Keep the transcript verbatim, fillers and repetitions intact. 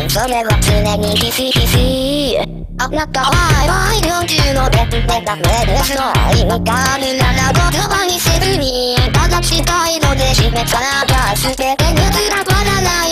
それは常にヒシヒシ。あなたはワイワイよんじゅうのベッドダメですの意味があるなら言葉にせずにただしたいので示さなきゃ全て譲らばらない